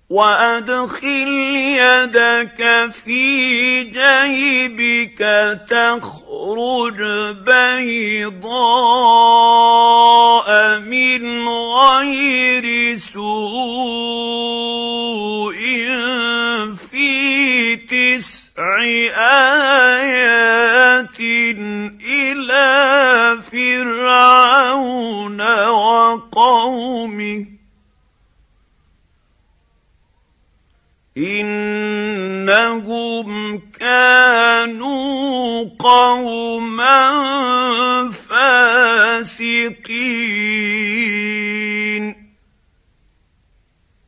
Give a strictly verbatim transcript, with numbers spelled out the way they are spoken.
وأدخل يدك في جيبك تخرج بيضاء من غير سوء في تسع آيات إلى فرعون وقومه إنهم كانوا قوما